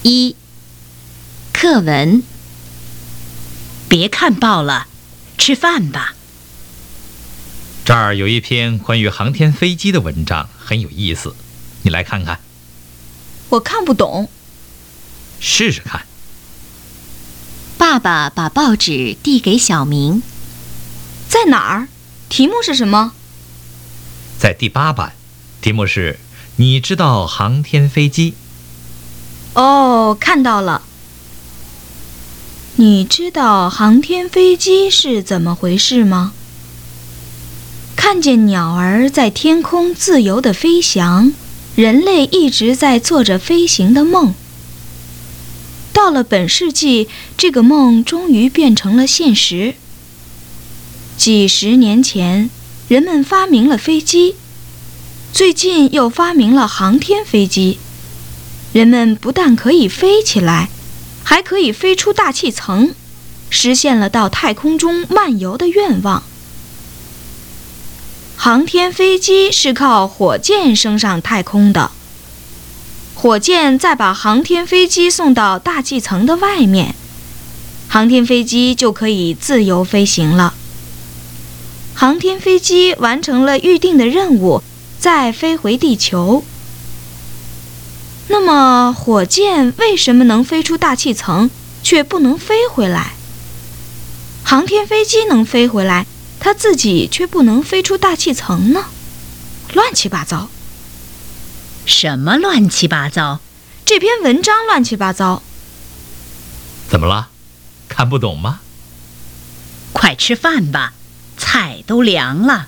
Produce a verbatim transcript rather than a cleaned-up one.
一、课文。别看报了，吃饭吧。 这儿有一篇关于航天飞机的文章，很有意思，你来看看。 我看不懂。 试试看。 爸爸把报纸递给小明。 在哪儿？题目是什么？ 在第八版，题目是你知道航天飞机？ 哦，看到了。你知道航天飞机是怎么回事吗？看见鸟儿在天空自由地飞翔，人类一直在做着飞行的梦。到了本世纪，这个梦终于变成了现实。几十年前，人们发明了飞机，最近又发明了航天飞机。人们不但可以飞起来，还可以飞出大气层，实现了到太空中漫游的愿望。航天飞机是靠火箭升上太空的，火箭再把航天飞机送到大气层的外面，航天飞机就可以自由飞行了。航天飞机完成了预定的任务，再飞回地球。那么，火箭为什么能飞出大气层，却不能飞回来？航天飞机能飞回来，它自己却不能飞出大气层呢？乱七八糟。 什么乱七八糟？ 这篇文章乱七八糟。 怎么了？看不懂吗？ 快吃饭吧，菜都凉了。